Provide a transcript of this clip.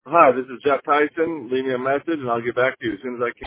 Hi, this is Jeff Tyson. Leave me a message, and I'll get back to you as soon as I can.